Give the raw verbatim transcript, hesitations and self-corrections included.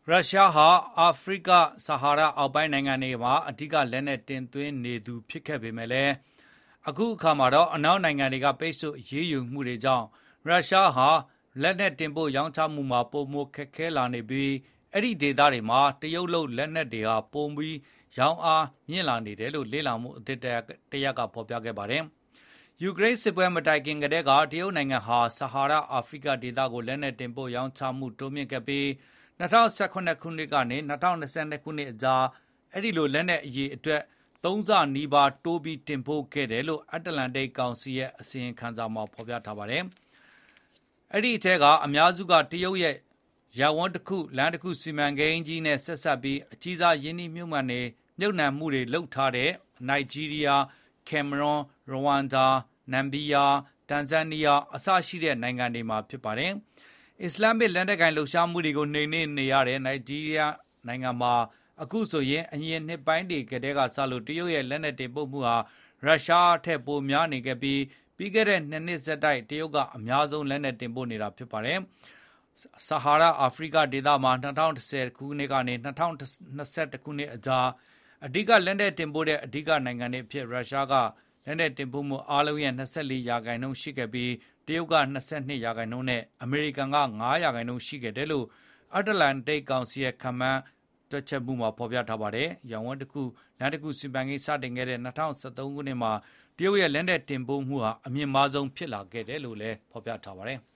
ရုရှားဟာအာဖရိကဆာဟာရအောက်ပိုင်းနိုင်ငံတွေမှာအဓိကလက်နက်တင်သွင်းနေသူဖြစ်ခဲ့ပေမဲ့လည်းအခုအခါမှာတော့အနောက်နိုင်ငံတွေကပိတ်ဆို့အရေးယူမှုတွေကြောင့်ရုရှားဟာလက်နက်တင်ပို့ရောင်းချမှုမှာပိုမိုခက်ခဲလာနေပြီးအဲ့ဒီဒေသတွေမှာတရုတ်လုတ်လက်နက်တွေဟာပုံပြီးရောင်းအားမြင့်လာနေတယ်လို့လေ့လာမှုအသစ်တရက်ကဖော်ပြခဲ့ပါတယ်။ယူကရိန်းစစ်ပွဲမတိုင်ခင်ကတည်းကတရုတ်နိုင်ငံဟာဆာဟာရအာဖရိကဒေသကိုလက်နက်တင်ပို့ရောင်းချမှုတိုးမြင့်ခဲ့ပြီး၂၀၁၇ခုနှစ်ကနေ၂၀၂၂ခုနှစ်အကြားအဲ့ဒီလိုလက်နက်အရေအတွက်သုံးဆနီးပါးတိုးပြီးတင်ပို့ခဲ့တယ်လို့အတ္တလန်တိတ်ကောင်စီရဲ့အစီရင်ခံစာမှာဖော်ပြထားပါတယ်။အဲ့ဒီအထက်ကအများစုကတရုတ်ရဲ့ရပ်ဝန်းတစ်ခုလမ်းတစ်ခုစီမံကိန်းကြီးနဲ့ဆက်ဆက်ပြီးအကြီးစားယင်းနှိမ့်မြုပ်မှန်နေမြုပ်နှံမှုတွေလုပ်ထားတဲ့နိုင်ဂျီးရီးယားကင်မရွန်ရဝမ်ဒါနမ်ဘီးယားတန်ဇန်နီးယားအစရှိတဲ့နိုင်ငံတွေမှာဖြစ်ပါတယ်။အစ္စလာမစ်လက်နက်ကိုင်လှုပ်ရှားမှုတွေကိုနှိမ်နင်းနေရတဲ့နိုင်ဂျီးရီးယားနိုင်ငံမှာအခုဆိုရင်အရင်နှစ်ပိုင်းတွေကတည်းကစလို့တရုတ်ရဲ့လက်နက်တင်ပို့မှုဟာရုရှားထက်ပိုများနေခဲ့ပြီးပြီးခဲ့တဲ့နှစ်နှစ်ဆက်တိုက်တရုတ်ကအများဆုံးလက်နက်တင်ပို့နေတာဖြစ်ပါတယ်။ဆာဟာရအာဖရိကဒေသမှာ၂၀၁၀ခုနှစ်ကနေ၂၀၂၁ခုနှစ်အကြားအဓိကလက်နက်တင်ပို့တဲ့အဓိကနိုင်ငံတွေအဖြစ်ရုရှားကလက်နက်တင်ပို့မှုအားလုံးရဲ့၂၄ရာခိုင်နှုန်းရှိခဲ့ပြီးတရုတ်က၂၂ရာခိုင်နှုန်းနဲ့အမေရိကန်က၅ရာခိုင်နှုန်းရှိခဲ့တယ်လို့အတ္တလန်တိတ်ကောင်စီရဲ့ခန့်မှန်းတွက်ချက်မှုမှာဖော်ပြထားပါတယ်။ရောင်ဝန်းတစ်ခုလမ်းတစ်ခုစီမံကိန်းစတင်ခဲ့တဲ့၂၀၁၃ခုနှစ်မှာတရုတ်ရဲ့လက်နက်တင်ပို့မှုဟာအမြင့်မားဆုံးဖြစ်လာခဲ့တယ်လို့လည်းဖော်ပြထားပါတယ်။